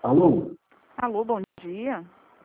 Alô? Alô, bom dia.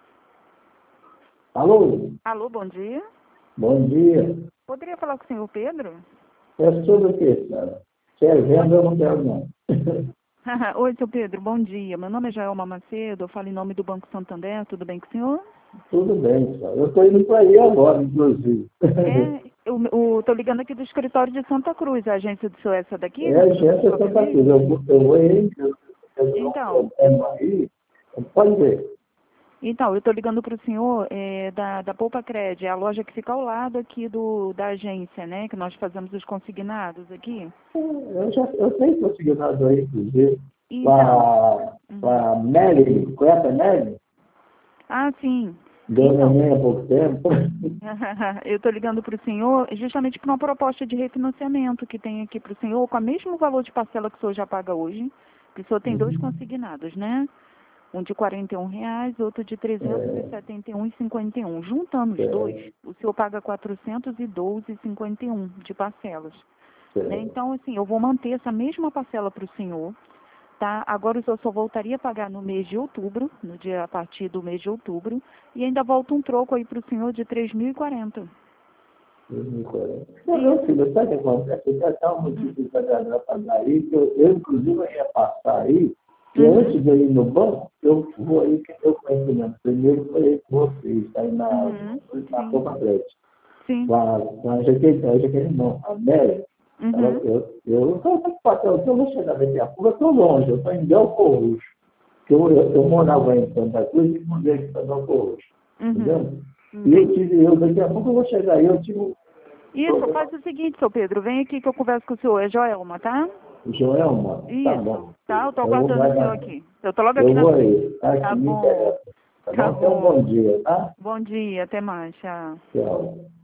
Alô? Alô, bom dia. Bom dia. Poderia falar com o senhor Pedro? É sobre o quê, senhora? Se é venda, eu não quero, não. Oi, seu Pedro, bom dia. Meu nome é Jaelma Macedo, eu falo em nome do Banco Santander, tudo bem com o senhor? Tudo bem, senhora. Eu estou indo para aí agora, inclusive. Tô ligando aqui do escritório de Santa Cruz, a agência do senhor é essa daqui? É a agência Santa Cruz. Eu vou aí, eu Então, aí. Pode ver. eu tô ligando para o senhor da Poupa Cred, é a loja que fica ao lado aqui da agência, né? Que nós fazemos os consignados aqui. Eu tenho consignado aí, inclusive, Então, com a Melly, conhece a Melly? ah, sim. Deu Então, neném há pouco tempo. eu estou ligando para o senhor justamente por uma proposta de refinanciamento que tem aqui para o senhor, com o mesmo valor de parcela que o senhor já paga hoje. Que o senhor tem dois consignados, né? Um de R$ 41, outro de R$ 371,51. Juntando os dois, o senhor paga R$ 412,51 de parcelas. Né? Então, assim, eu vou manter essa mesma parcela para o senhor. Tá? Agora o senhor só voltaria a pagar no mês de outubro, a partir do mês de outubro, e ainda volta um troco aí para o senhor de 3.040. Não, meu filho, sabe o que acontece? Já está uma dificuldade para pagar aí, que eu, inclusive, ia passar aí, e antes de eu ir no banco, eu vou aí, que eu conhecimento primeiro foi aí com vocês, aí na Copa Atlética. Sim. Com a Jaqueline não, a Mary, eu vou chegar daqui a pouco, eu estou longe, eu estou em Belfor Roxo, que eu morava em Santa Cruz e mudei aqui para Belfor Roxo, entendeu? E daqui a pouco eu vou chegar aí, eu tive Isso, faz o seguinte, seu Pedro, vem aqui que eu converso com o senhor, é Joelma, tá? Joelma, tá Isso, bom. tá? Eu tô Eu vou aguardando o senhor guardar. aqui. Eu tô logo aqui Eu na vou frente. aí, tá? Tá Que me bom, interessa. Tá tá bom? Então, bom. bom dia, tá? Bom dia, até mais, tchau. Tchau.